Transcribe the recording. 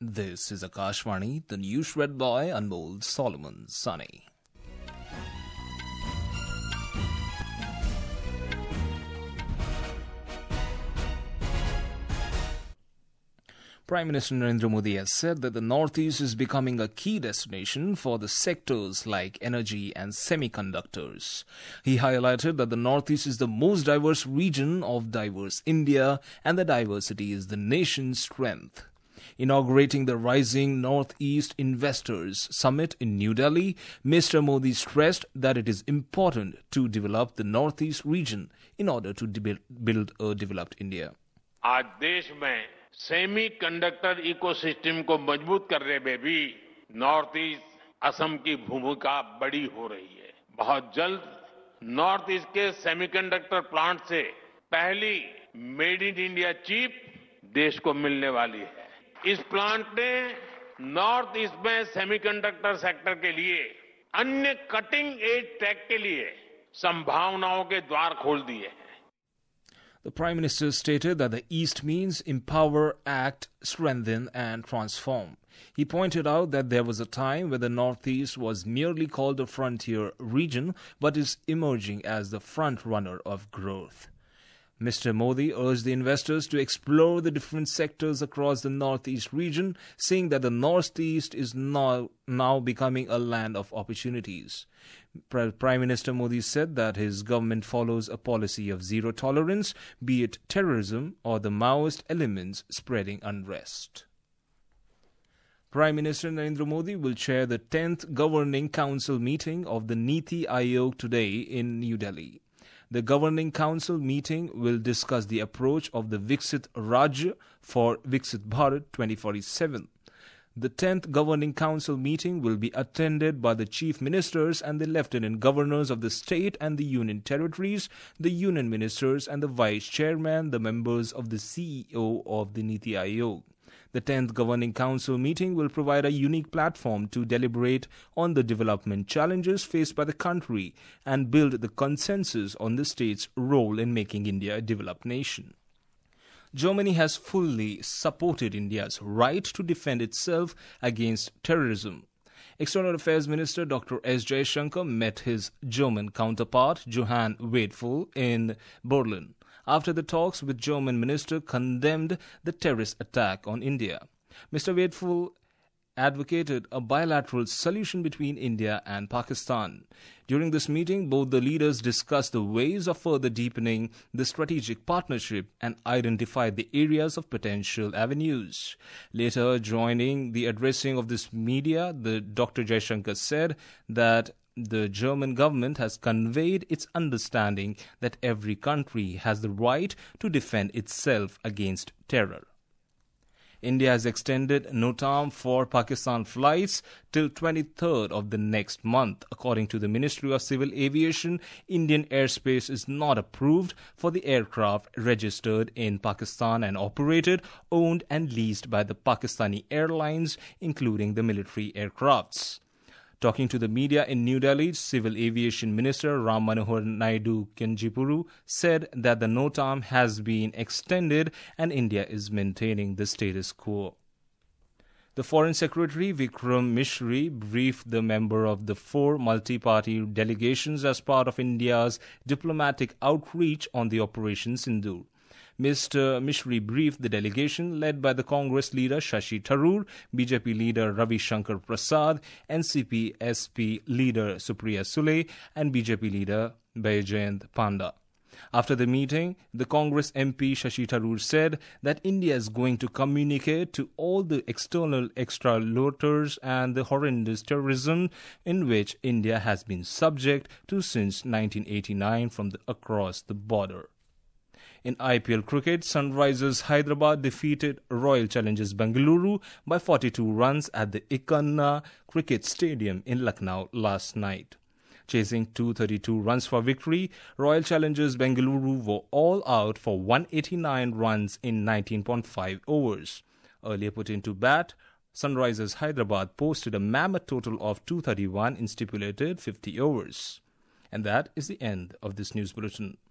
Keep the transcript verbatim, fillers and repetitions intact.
This is Akashvani, the news read by Anmol Solomon Sunny. Prime Minister Narendra Modi has said that the Northeast is becoming a key destination for the sectors like energy and semiconductors. He highlighted that the Northeast is the most diverse region of diverse India and the diversity is the nation's strength. Inaugurating the Rising Northeast Investors Summit in New Delhi, Mister Modi stressed that it is important to develop the Northeast region in order to de- build a developed India. आज देश में semi conductor ecosystem को मजबूत करने में भी north east Assam की भूमिका बड़ी हो रही है। बहुत जल्द नॉर्थ ईस्ट के सेमीकंडक्टर प्लांट से पहली मेड इन इंडिया चिप देश को मिलने वाली है। इस प्लांट ने नॉर्थ ईस्ट में सेमीकंडक्टर सेक्टर के लिए अन्य कटिंग एज टेक के लिए संभावनाओं के द्वार खोल दिए हैं। The Prime Minister stated that the East means empower, act, strengthen and transform. He pointed out that there was a time when the Northeast was merely called a frontier region but is emerging as the front runner of growth. Mister Modi urged the investors to explore the different sectors across the Northeast region, saying that the Northeast is now, now becoming a land of opportunities. Prime Minister Modi said that his government follows a policy of zero tolerance, be it terrorism or the Maoist elements spreading unrest. Prime Minister Narendra Modi will chair the tenth Governing Council meeting of the Niti Aayog today in New Delhi. The Governing Council meeting will discuss the approach of the Viksit Rajya for Viksit Bharat twenty forty-seven. The tenth Governing Council meeting will be attended by the Chief Ministers and the Lieutenant Governors of the state and the Union Territories, the Union Ministers and the Vice Chairman, the members of the C E O of the Niti Aayog. The tenth Governing Council meeting will provide a unique platform to deliberate on the development challenges faced by the country and build the consensus on the state's role in making India a developed nation. Germany has fully supported India's right to defend itself against terrorism. External Affairs Minister Doctor S. Jaishankar met his German counterpart Johann Wedful in Berlin. After the talks with German minister condemned the terrorist attack on India. Mister Wedful advocated a bilateral solution between India and Pakistan. During this meeting, both the leaders discussed the ways of further deepening the strategic partnership and identified the areas of potential avenues. Later, joining the addressing of this media, the Doctor Jaishankar said that the German government has conveyed its understanding that every country has the right to defend itself against terror. India has extended NOTAM for Pakistan flights till twenty-third of the next month. According to the Ministry of Civil Aviation, Indian airspace is not approved for the aircraft registered in Pakistan and operated, owned and leased by the Pakistani airlines, including the military aircrafts. Talking to the media in New Delhi, Civil Aviation Minister Ram Manohar Naidu Kanjipuru said that the NOTAM has been extended and India is maintaining the status quo. The Foreign Secretary Vikram Misri briefed the member of the four multi-party delegations as part of India's diplomatic outreach on the Operation Sindoor. Mister Misri briefed the delegation led by the Congress leader Shashi Tharoor, B J P leader Ravi Shankar Prasad, N C P S P leader Supriya Sule and B J P leader Baijayant Panda. After the meeting, the Congress M P Shashi Tharoor said that India is going to communicate to all the external extra-looters and the horrendous terrorism in which India has been subject to since nineteen eighty-nine from the, across the border. In I P L cricket, Sunrisers Hyderabad defeated Royal Challengers Bengaluru by forty-two runs at the Ikanna Cricket Stadium in Lucknow last night. Chasing two hundred thirty-two runs for victory, Royal Challengers Bengaluru were all out for one hundred eighty-nine runs in nineteen point five overs. Earlier put into bat, Sunrisers Hyderabad posted a mammoth total of two hundred thirty-one in stipulated fifty overs. And that is the end of this news bulletin.